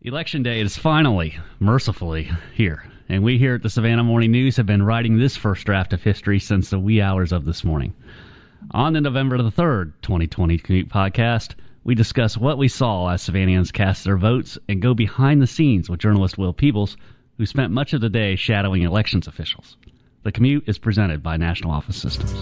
Election Day is finally, mercifully, here. And we here at the Savannah Morning News have been writing this first draft of history since the wee hours of this morning. On the November the 3rd, 2020 Commute podcast, we discuss what we saw as Savannahans cast their votes and go behind the scenes with journalist Will Peebles, who spent much of the day shadowing elections officials. The Commute is presented by National Office Systems.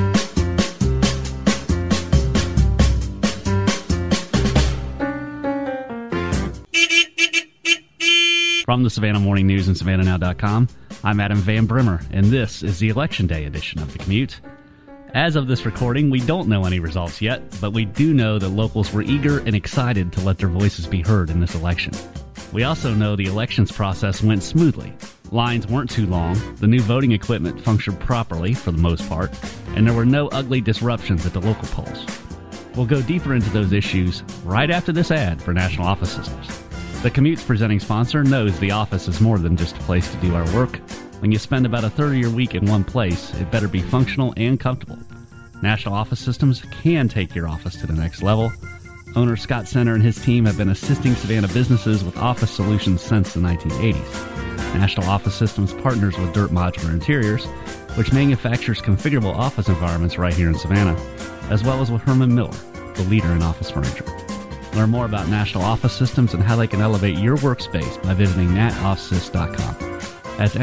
From the Savannah Morning News and SavannahNow.com, I'm Adam Van Brimmer, and this is the Election Day edition of The Commute. As of this recording, we don't know any results yet, but we do know that locals were eager and excited to let their voices be heard in this election. We also know the elections process went smoothly. Lines weren't too long, the new voting equipment functioned properly for the most part, and there were no ugly disruptions at the local polls. We'll go deeper into those issues right after this ad for National Office Systems. The Commute's presenting sponsor knows the office is more than just a place to do our work. When you spend about a third of your week in one place, it better be functional and comfortable. National Office Systems can take your office to the next level. Owner Scott Center and his team have been assisting Savannah businesses with office solutions since the 1980s. National Office Systems partners with Dirt Modular Interiors, which manufactures configurable office environments right here in Savannah, as well as with Herman Miller, the leader in office furniture. Learn more about National Office Systems and how they can elevate your workspace by visiting natoffsys.com. That's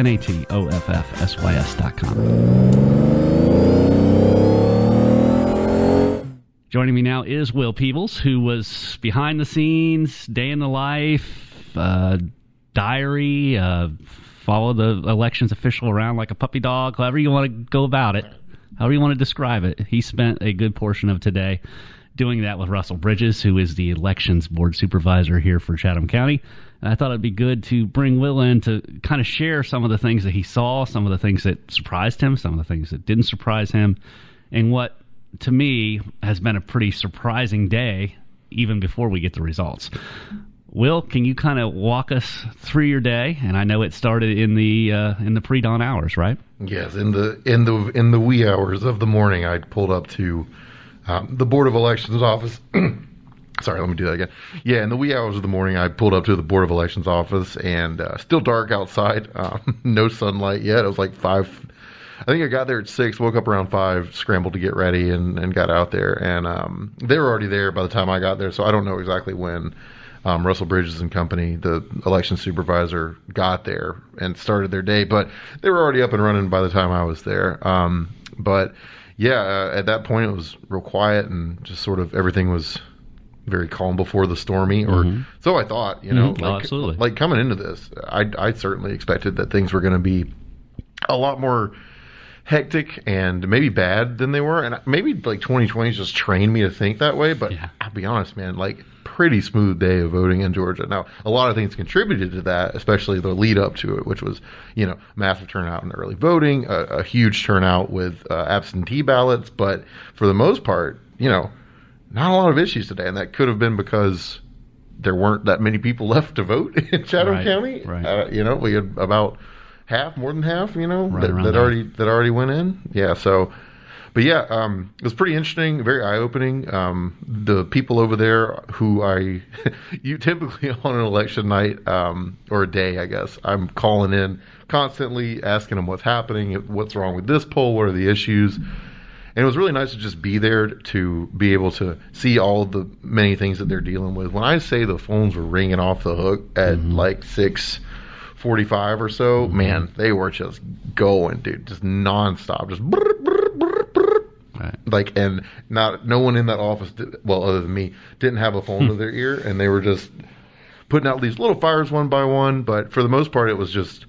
natoffsys.com. Joining me now is Will Peebles, who was behind the scenes, day in the life, diary, follow the elections official around like a puppy dog, however you want to go about it, however you want to describe it. He spent a good portion of today doing that with Russell Bridges, who is the elections board supervisor here for Chatham County. And I thought it'd be good to bring Will in to kind of share some of the things that he saw, some of the things that surprised him, some of the things that didn't surprise him, and what, to me, has been a pretty surprising day, even before we get the results. Will, can you kind of walk us through your day? And I know it started in the pre-dawn hours, right? Yes, in the wee hours of the morning, I pulled up to the Board of Elections office. Sorry, let me do that again. Yeah, in the wee hours of the morning, I pulled up to the Board of Elections office, and still dark outside. No sunlight yet. It was like 5. I think I got there at 6, woke up around 5, scrambled to get ready, and got out there. And they were already there by the time I got there, so I don't know exactly when Russell Bridges and company, the election supervisor, got there and started their day. But they were already up and running by the time I was there. But yeah, at that point it was real quiet and just sort of everything was very calm before the stormy, or so I thought, absolutely. Like coming into this, I certainly expected that things were going to be a lot more hectic and maybe bad than they were, and maybe like 2020 just trained me to think that way, but yeah. I'll be honest, man, like pretty smooth day of voting in Georgia. Now, a lot of things contributed to that, especially the lead up to it, which was, massive turnout in early voting, a huge turnout with absentee ballots, but for the most part, not a lot of issues today, and that could have been because there weren't that many people left to vote in Chatham County. Right. We had about more than half, that already went in. Yeah, so, but yeah, it was pretty interesting, very eye-opening. The people over there who you typically on an election night, or a day, I guess, I'm calling in constantly, asking them what's happening, what's wrong with this poll, what are the issues. And it was really nice to just be there to be able to see all the many things that they're dealing with. When I say the phones were ringing off the hook at like 6:45 or so, man, they were just going, dude, just nonstop, just brr, brr, brr, brr. Right. Like, and no one in that office, other than me, didn't have a phone to their ear, and they were just putting out these little fires one by one. But for the most part, it was just,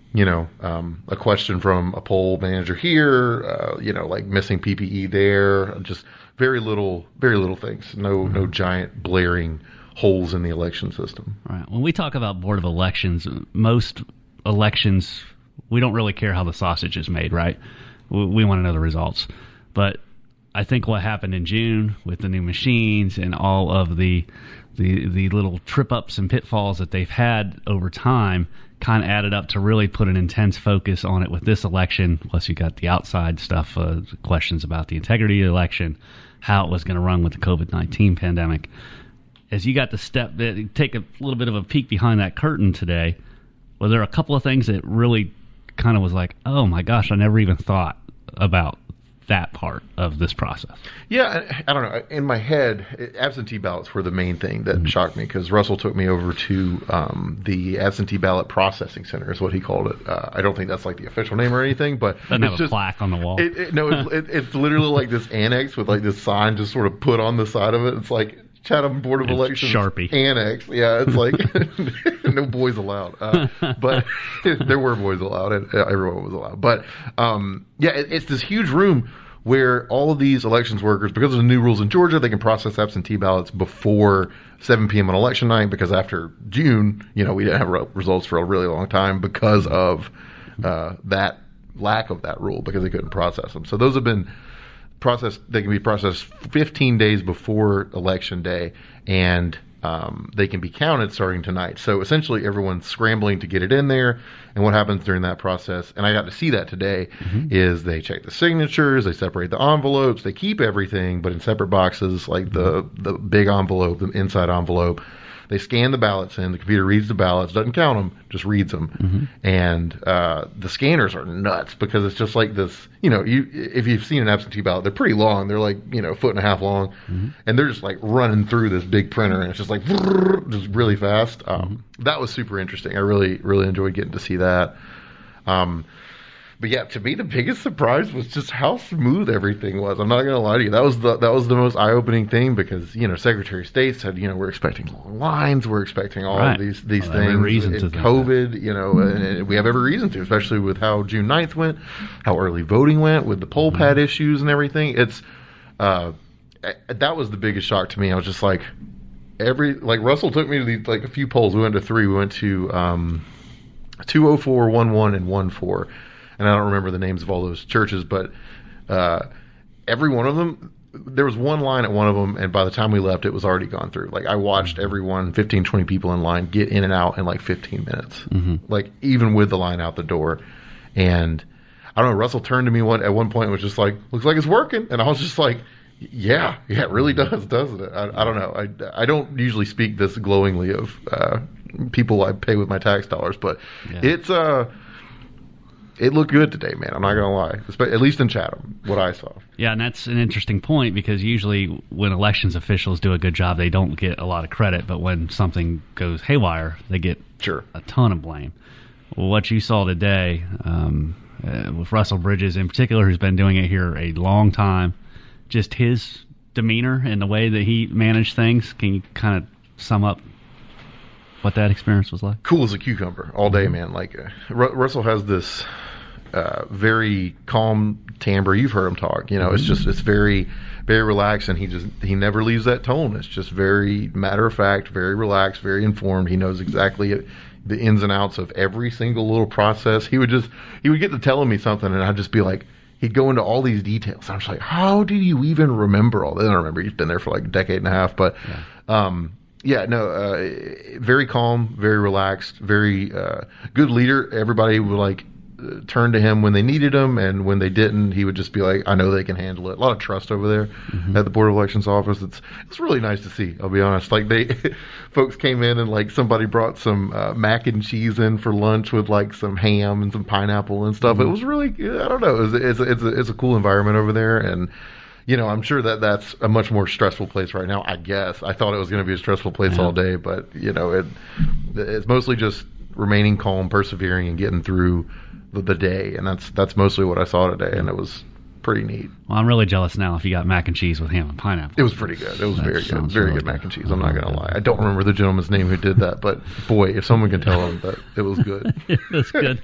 a question from a poll manager here, like missing PPE there, just very little things, no giant blaring holes in the election system. Right. When we talk about Board of Elections, most elections, we don't really care how the sausage is made, right? We want to know the results. But I think what happened in June with the new machines and all of the little trip-ups and pitfalls that they've had over time kind of added up to really put an intense focus on it with this election. Plus, you got the outside stuff, questions about the integrity of the election, how it was going to run with the COVID-19 pandemic. as you got to take a little bit of a peek behind that curtain today, were there a couple of things that really kind of was like, oh my gosh, I never even thought about that part of this process? Yeah, I don't know. In my head, absentee ballots were the main thing that shocked me, because Russell took me over to the absentee ballot processing center, is what he called it. I don't think that's like the official name or anything, but doesn't have a plaque on the wall. It's literally like this annex with like this sign just sort of put on the side of it. It's like Chatham Board of Elections Sharpie annex. Yeah, it's like no boys allowed. But there were boys allowed, and everyone was allowed. But it's this huge room where all of these elections workers, because of the new rules in Georgia, they can process absentee ballots before 7 p.m. on election night, because after June, we didn't have results for a really long time because of that lack of that rule, because they couldn't process them. So those have been processed. They can be processed 15 days before election day, and they can be counted starting tonight. So essentially everyone's scrambling to get it in there. And what happens during that process, and I got to see that today, is they check the signatures, they separate the envelopes, they keep everything, but in separate boxes, like the big envelope, the inside envelope. They scan the ballots in, the computer reads the ballots, doesn't count them, just reads them. And the scanners are nuts, because it's just like this, if you've seen an absentee ballot, they're pretty long. They're like, a foot and a half long. And they're just like running through this big printer, and it's just like, just really fast. That was super interesting. I really, really enjoyed getting to see that. But yeah, to me, the biggest surprise was just how smooth everything was. I'm not going to lie to you. That was the most eye-opening thing, because, Secretary of State said, we're expecting long lines. We're expecting all of these things. And COVID, and we have every reason to, especially with how June 9th went, how early voting went, with the poll pad issues and everything. It's that was the biggest shock to me. I was just like, Russell took me to a few polls. We went to 3. We went to 204, 11, and 14. And I don't remember the names of all those churches, but every one of them, there was one line at one of them, and by the time we left, it was already gone through. I watched everyone, 15, 20 people in line, get in and out in 15 minutes, even with the line out the door. And I don't know, Russell turned to me at one point and was just like, looks like it's working. And I was just like, yeah, it really does, doesn't it? I don't know. I don't usually speak this glowingly of people I pay with my tax dollars, but it looked good today, man. I'm not going to lie. At least in Chatham, what I saw. Yeah, and that's an interesting point, because usually when elections officials do a good job, they don't get a lot of credit. But when something goes haywire, they get a ton of blame. What you saw today with Russell Bridges in particular, who's been doing it here a long time, just his demeanor and the way that he managed things, can you kind of sum up what that experience was like? Cool as a cucumber all day, man. Russell has this very calm timbre. You've heard him talk. It's very, very relaxed, and he never leaves that tone. It's just very matter of fact, very relaxed, very informed. He knows exactly the ins and outs of every single little process. He would get to telling me something, and I'd just be like, he'd go into all these details. I'm just like, how do you even remember all that? I don't remember. He's been there for a decade and a half, but. Very calm, very relaxed, very good leader. Everybody would turn to him when they needed him, and when they didn't, he would just be like, I know they can handle it. A lot of trust over there at the Board of Elections office. It's really nice to see, I'll be honest. Folks came in and somebody brought some mac and cheese in for lunch with some ham and some pineapple and stuff. It was really, I don't know, it's a cool environment over there, and I'm sure that's a much more stressful place right now, I guess. I thought it was going to be a stressful place all day, but, it's mostly just remaining calm, persevering, and getting through the day. And that's mostly what I saw today, and it was pretty neat. Well, I'm really jealous now if you got mac and cheese with ham and pineapple. It was pretty good. It was very good. Very good mac and cheese. I'm not going to lie. I don't remember the gentleman's name who did that, but, boy, if someone can tell him that it was good. It was good.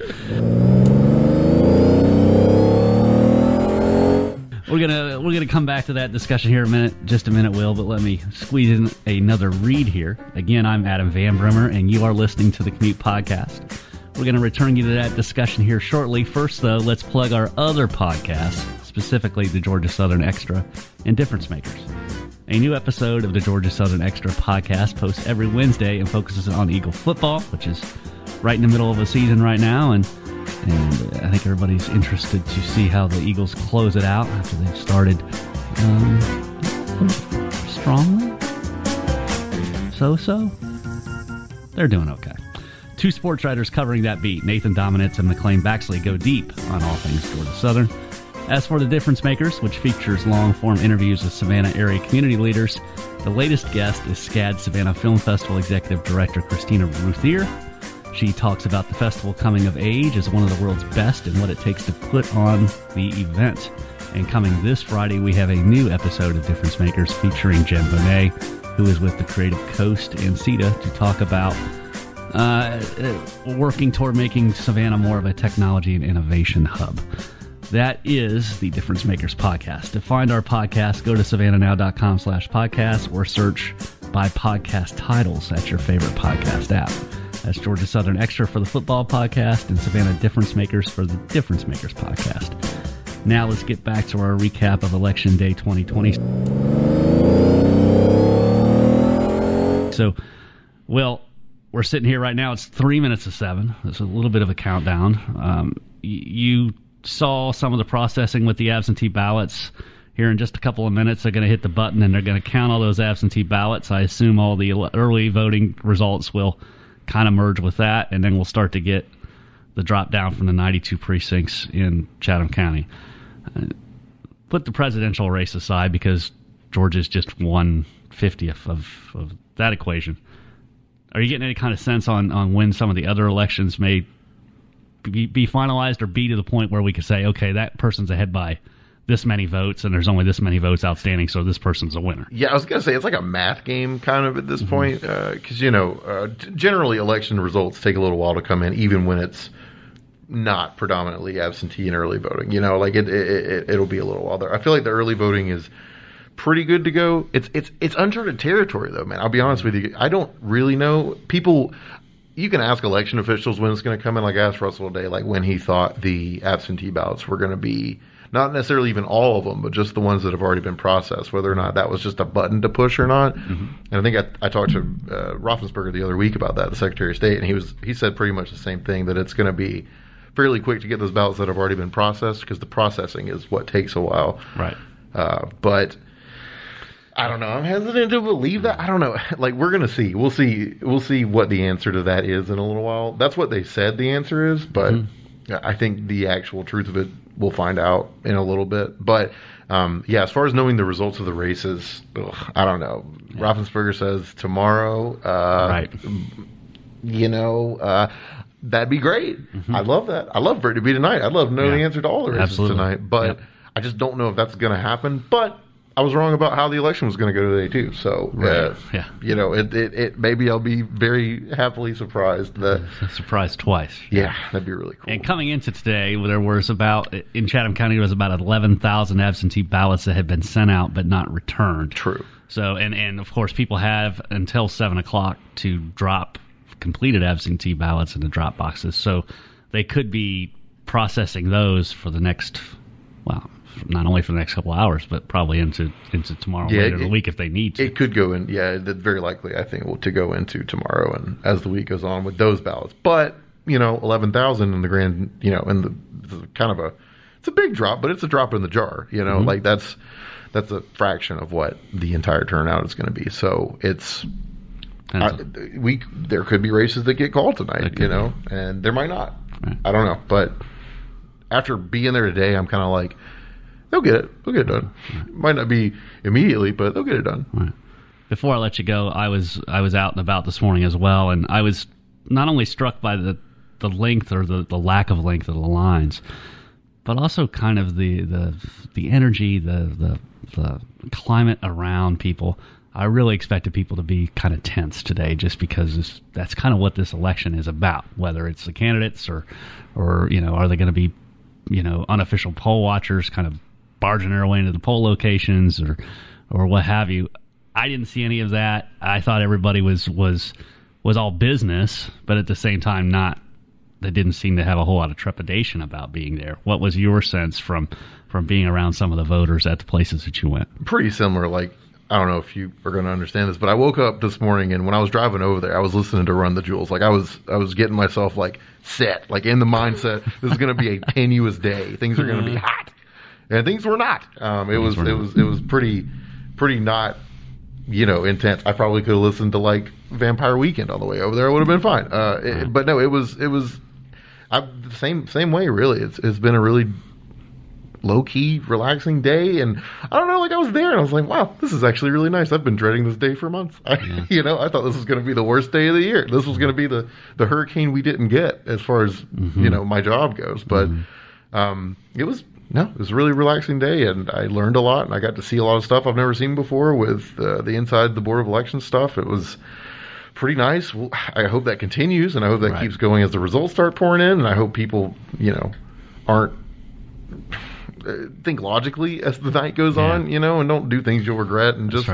We're gonna come back to that discussion here in just a minute, Will, but let me squeeze in another read here. Again, I'm Adam Van Brimmer, and you are listening to the Commute Podcast. We're going to return you to that discussion here shortly. First, though, let's plug our other podcasts, specifically the Georgia Southern Extra and Difference Makers. A new episode of the Georgia Southern Extra podcast posts every Wednesday and focuses on Eagle football, which is right in the middle of the season right now, and I think everybody's interested to see how the Eagles close it out after they've started strongly. so-so. They're doing okay. Two sports writers covering that beat, Nathan Dominitz and McLean Baxley, go deep on all things Georgia Southern. As for The Difference Makers, which features long-form interviews with Savannah area community leaders, the latest guest is SCAD Savannah Film Festival Executive Director Christina Ruthier. She talks about the festival coming of age as one of the world's best and what it takes to put on the event. And coming this Friday, we have a new episode of Difference Makers featuring Jen Bonet, who is with the Creative Coast and CETA to talk about working toward making Savannah more of a technology and innovation hub. That is the Difference Makers podcast. To find our podcast, go to savannahnow.com/podcast or search by podcast titles at your favorite podcast app. That's Georgia Southern Extra for the football podcast and Savannah Difference Makers for the Difference Makers podcast. Now let's get back to our recap of Election Day 2020. So, well, we're sitting here right now. It's 3 minutes to 7. It's a little bit of a countdown. You saw some of the processing with the absentee ballots. Here in just a couple of minutes, they're going to hit the button and they're going to count all those absentee ballots. I assume all the early voting results will kind of merge with that, and then we'll start to get the drop down from the 92 precincts in Chatham County. Put the presidential race aside because Georgia's just 1/50th of that equation. Are you getting any kind of sense on when some of the other elections may be finalized or be to the point where we could say, okay, that person's ahead by this many votes and there's only this many votes outstanding, so this person's a winner? Yeah, I was going to say it's like a math game kind of at this point because, generally election results take a little while to come in, even when it's not predominantly absentee and early voting. It'll be a little while there. I feel like the early voting is pretty good to go. It's uncharted territory, though, man. I'll be honest with you. I don't really know. You can ask election officials when it's going to come in. Like I asked Russell today, like when he thought the absentee ballots were going to be, not necessarily even all of them, but just the ones that have already been processed, whether or not that was just a button to push or not. Mm-hmm. And I think I talked to Roethlisberger the other week about that, the Secretary of State, and he said pretty much the same thing, that it's going to be fairly quick to get those ballots that have already been processed because the processing is what takes a while. Right. But I don't know. I'm hesitant to believe that. I don't know. Like, we're going to see. We'll see what the answer to that is in a little while. That's what they said the answer is, but I think the actual truth of it we'll find out in a little bit. But, as far as knowing the results of the races, I don't know. Yeah. Roethlisberger says tomorrow. Right. That'd be great. Mm-hmm. I'd love that. I'd love for it to be tonight. I'd love to know the answer to all the races tonight. But I just don't know if that's going to happen. But I was wrong about how the election was going to go today, too. So, maybe I'll be very happily surprised. Surprised twice. Yeah, that'd be really cool. And coming into today, there was in Chatham County, there was about 11,000 absentee ballots that had been sent out but not returned. True. So, and of course, people have until 7 o'clock to drop completed absentee ballots in the drop boxes. So they could be processing those for the next, not only for the next couple of hours, but probably into tomorrow, later in the week if they need to. It could go in, very likely, I think, to go into tomorrow and as the week goes on with those ballots. But, 11,000 in the grand, it's a big drop, but it's a drop in the jar, like that's a fraction of what the entire turnout is going to be. So it's, there could be races that get called tonight, and there might not. Right. I don't know. But after being there today, I'm kind of like, they'll get it. They'll get it done. Right. Might not be immediately, but they'll get it done. Right. Before I let you go, I was out and about this morning as well, and I was not only struck by the length or the lack of length of the lines, but also kind of the energy, the climate around people. I really expected people to be kind of tense today just because that's kind of what this election is about, whether it's the candidates or are they going to be, unofficial poll watchers kind of barging their way into the poll locations or what have you. I didn't see any of that. I thought everybody was all business, but at the same time they didn't seem to have a whole lot of trepidation about being there. What was your sense from being around some of the voters at the places that you went? Pretty similar. Like, I don't know if you are going to understand this, but I woke up this morning and when I was driving over there, I was listening to Run the Jewels. Like I was getting myself like set, like in the mindset. This is going to be a tenuous day. Things are going to be hot, and things were not. It was pretty not intense. I probably could have listened to like Vampire Weekend on the way over there. It would have been fine. But no, it was the same way. Really, it's been a really low key, relaxing day, and I don't know. Like I was there, and I was like, wow, this is actually really nice. I've been dreading this day for months. I thought this was going to be the worst day of the year. This was going to be the hurricane we didn't get as far as my job goes. But it was a really relaxing day, and I learned a lot, and I got to see a lot of stuff I've never seen before with the inside the Board of Elections stuff. It was pretty nice. Well, I hope that continues, and I hope that keeps going as the results start pouring in, and I hope people, aren't think logically as the night goes on, and don't do things you'll regret, and just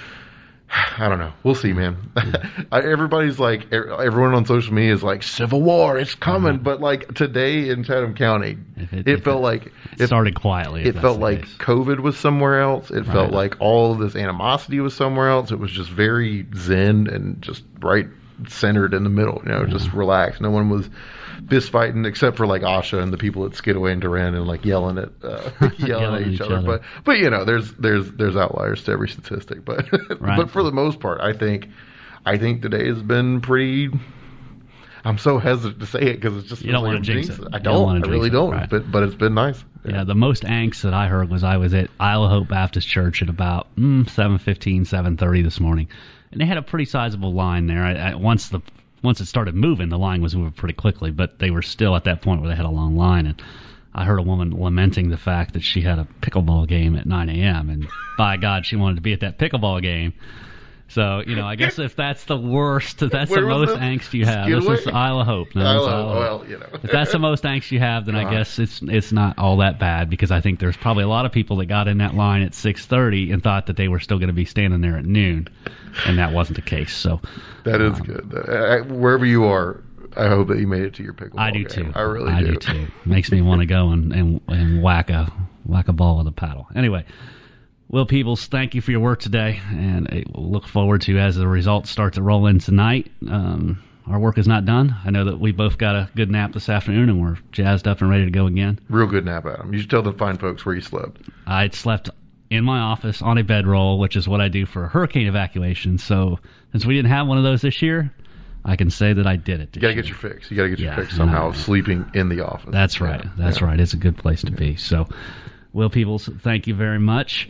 I don't know. We'll see, man. Everybody's like, everyone on social media is like, Civil War, it's coming. But like today in Chatham County, it felt like it started quietly. It felt like COVID was somewhere else. It felt like all of this animosity was somewhere else. It was just very zen and just right centered in the middle, just relaxed. No one was fist fighting except for like Asha and the people at Skidaway and Duran and like yelling at each other. But there's outliers to every statistic. But but for the most part, I think today has been pretty. I'm so hesitant to say it because it's just you don't want to jinx it. I really don't. Right. But it's been nice. Yeah, the most angst that I heard was I was at Isle of Hope Baptist Church at about 7:15, 7:30 this morning, and they had a pretty sizable line there. Once it started moving, the line was moving pretty quickly, but they were still at that point where they had a long line. And I heard a woman lamenting the fact that she had a pickleball game at 9 a.m. and by God, she wanted to be at that pickleball game. So, I guess if that's the worst, that's the most angst you have. Skidaway? This is Isle of Hope. No, if that's the most angst you have, then I guess it's not all that bad, because I think there's probably a lot of people that got in that line at 6:30 and thought that they were still going to be standing there at noon, and that wasn't the case. So that is good. Wherever you are, I hope that you made it to your pickleball I do game. too. I really do too. Makes me want to go and whack a ball with a paddle. Anyway. Will Peebles, thank you for your work today, and I look forward to, as the results start to roll in tonight, our work is not done. I know that we both got a good nap this afternoon, and we're jazzed up and ready to go again. Real good nap, Adam. You should tell the fine folks where you slept. I slept in my office on a bedroll, which is what I do for a hurricane evacuation. So since we didn't have one of those this year, I can say that I did it. You got to get your fix. You got to get your fix somehow, sleeping in the office. That's right. That's right. It's a good place to be. So, Will Peebles, thank you very much.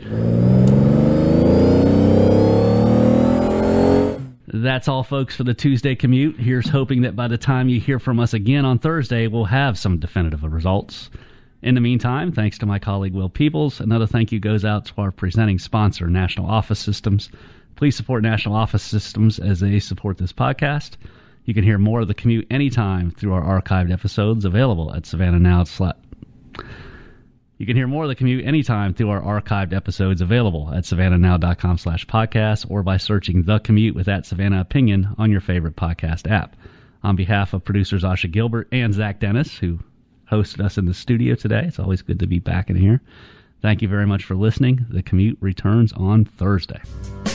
That's all, folks, for the Tuesday commute. Here's hoping that by the time you hear from us again on Thursday, we'll have some definitive results. In the meantime, thanks to my colleague Will Peebles. Another thank you goes out to our presenting sponsor, National Office Systems. Please support National Office Systems as they support this podcast. You can hear more of the commute anytime through our archived episodes available at Savannah Now. You can hear more of the commute anytime through our archived episodes available at savannahnow.com/podcast or by searching The Commute with @Savannah Opinion on your favorite podcast app. On behalf of producers Asha Gilbert and Zach Dennis, who hosted us in the studio today, it's always good to be back in here. Thank you very much for listening. The Commute returns on Thursday.